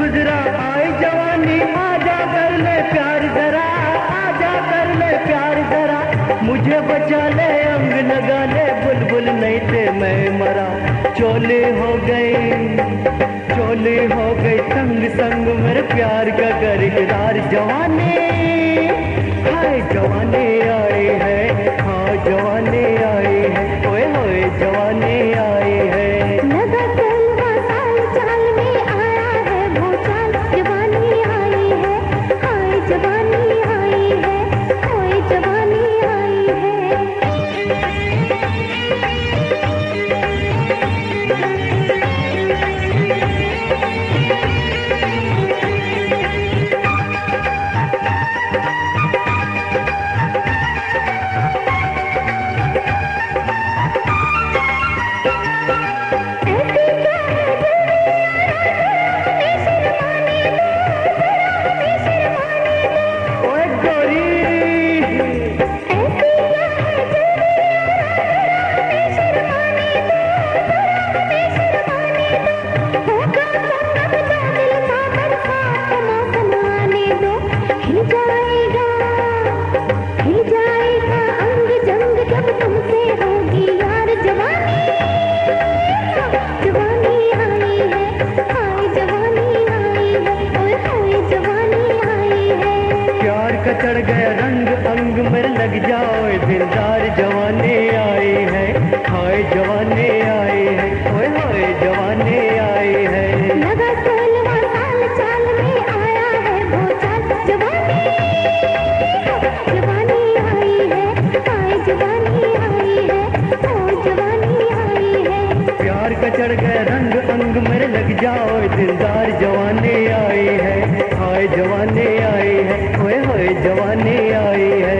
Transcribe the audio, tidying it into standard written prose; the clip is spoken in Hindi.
गुजरा आई जवानी, आजा कर ले प्यार जरा, आजा कर ले प्यार जरा, मुझे बचा ले अंग लगा ले, बुलबुल नहीं थे मैं मरा। चोली हो गई, चोली हो गई संग संग मेरे प्यार का कर इकरार। जवानी हाय जवानी आई है, हाँ जवानी आई है, ओए होए जवानी आई है। लगा चलवा साल चाल में आया है भूचाल, जवानी आई है, हाय जवानी आई है, ओए जवानी आई है। चढ़ गया रंग अंग मेरे लग जाओ दिलदार। जवानी आई है, हाय जवानी आई है, ओए होए जवानी आई है। लगा चलवा साल चाल में आया है भूचाल, जवानी जवानी आई है, हाय जवानी आई है, ओ जवानी आई है। प्यार का चढ़ गया रंग अंग मेरे लग जाओ दिलदार। जवानी आई है, हाय जवानी आई है, ओए होए जवानी आई है।